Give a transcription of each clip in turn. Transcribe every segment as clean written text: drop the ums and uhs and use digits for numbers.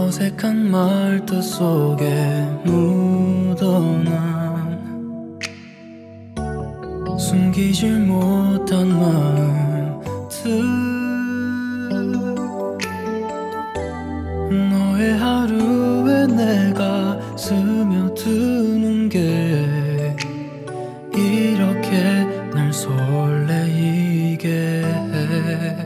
어색한 말투 속에 묻어난 숨기질 못한 마음들 너의 하루에 내가 스며드는 게 이렇게 날 설레이게 해.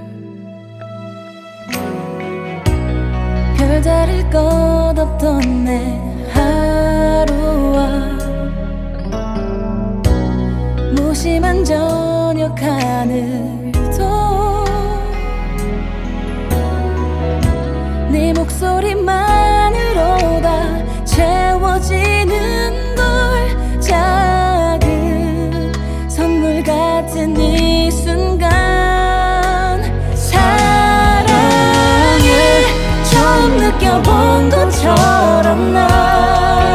별다를 것 없던 내 하루와 무심한 저녁 하늘도 네 목소리만으로 다 채워지는 걸 작은 선물 같은 이 순간 사랑에 처음 느껴본 것처럼 나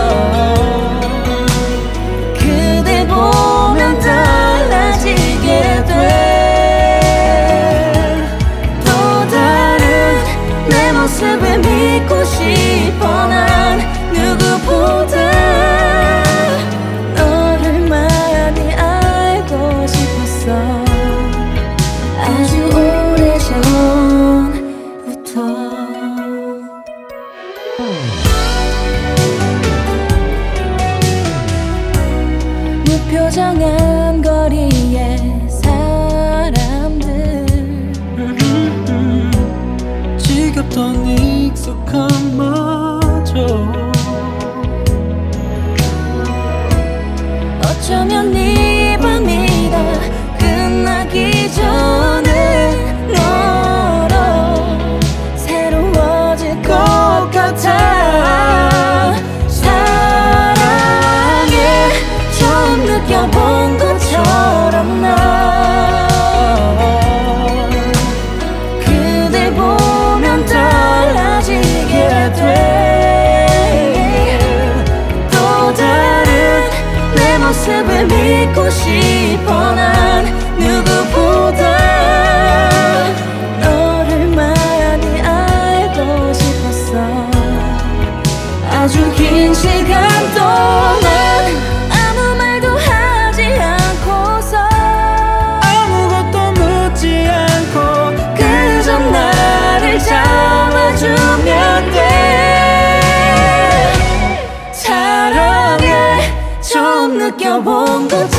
그댈 보면 달라지게 돼. 또 다른 내 모습을 믿고 싶어. 난 누구보다 너를 많이 알고 싶었어. 아주 오래전부터. 무표정한 거리의 사람들 지겹던 익숙한 마저 어쩌면 이 밤이 다 끝나기 전에 너로 새로워질 것 같아. 사랑에 처음 느껴본 것처럼 나 그댈 보면 달라지게 돼. 또 다른 내 모습을 믿고 싶어. 난 누구보다 너를 많이 알고 싶었어. 아주 긴 시간 동안 아무 말도 하지 않고서 아무것도 묻지 않고 그저 나를 잡아주면 돼. 사랑에 처음 느껴본 것